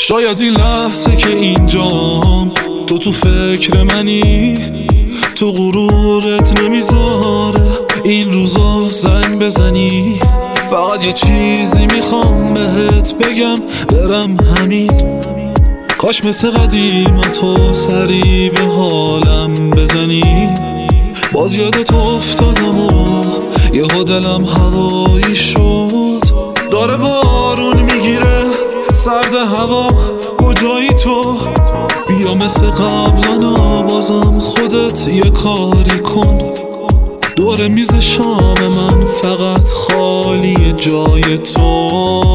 شاید این لحظه که اینجام تو فکر منی، تو غرورت نمیذاره این روزا زنگ بزنی. فقط یه چیزی میخوام بهت بگم، برم همین. کاش مثل قدیمتو سری به حالم بزنی. باز یادت افتادم و یهو دلم هوایی شد. داره بارون میگیره، سرد هوا، کجایی تو؟ بیا مثل قبلا بازم خودت یه کاری کن. دور میز شام من فقط خالی جای تو.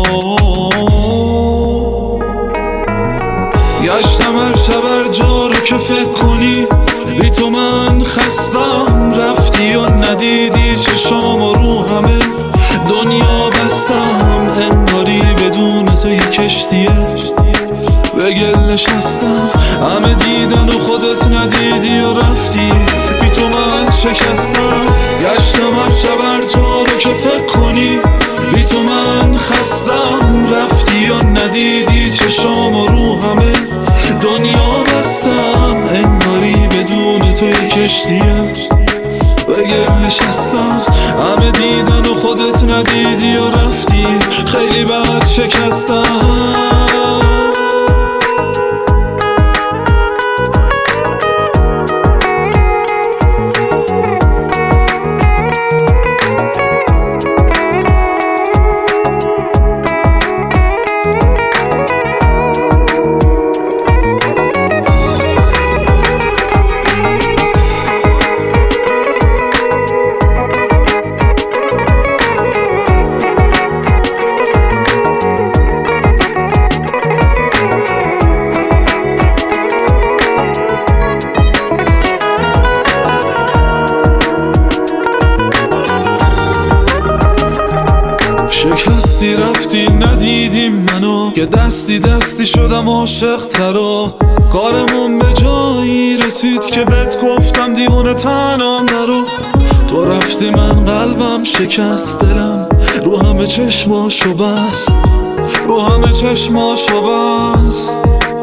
گشتم هر شب هر جا رو که فکر کنی، بی تو من خستم. رفتی و ندیدی چشام و رو همه دنیا بستم. انگاری بدون تو یه کشتیه به گل نشستم. همه دیدن و خودت ندیدی و رفتی، بی تو من شکستم. گشتم هر شب هر جا رو که فکر کنی، بی تو من خستم. رفتی و ندیدی چشام و رو همه دنیا بستم. انگاری بدون تو یه کشتیه به گل نشستم. همه دیدن و خودت ندیدی و رفتی، خیلی بد شکستم. شکستی رفتی ندیدی منو، که دستی دستی شدم عاشق ترا. کارمون به جایی رسید که بهت گفتم دیوونه تنام نرو. تو رفتی من قلبم شکست، دلم رو همه چشماشو بست، رو همه چشماشو بست.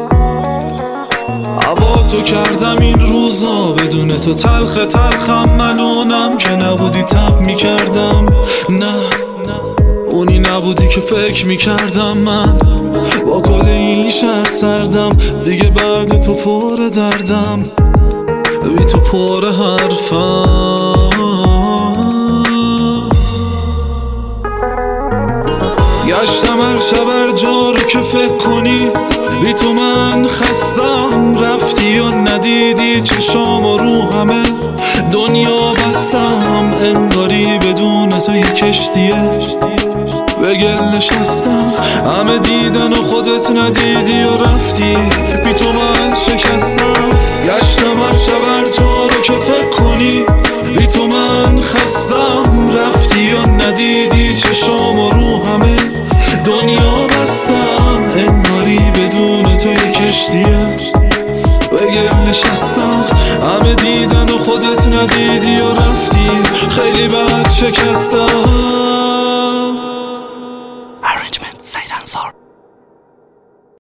هوا تو کردم این روزا بدون تو تلخ تلخم. من اونم که نبودی تب میکردم، نه اونی نبودی که فکر میکردم. من با کل این شرط سردم، دیگه بعد تو پر دردم، بی تو پر حرفم. گشتم هر شب هر جا رو که فکر کنی، بی تو من خستم. رفتی و ندیدی چشام و رو همه دنیا بستم. انگاری بدون تو یه کشتیه به گل نشستم. همه دیدن و خودت ندیدی و رفتی، بی تو من شکستم. گشتم هر شب هر جا رو که فکر کنی، بی تو من خستم. رفتی و ندیدی چشام و رو همه دنیا بستم. انگاری بدون تو یه کشتیه به گل نشستم. همه دیدن و خودت ندیدی و رفتی، خیلی بد شکستم.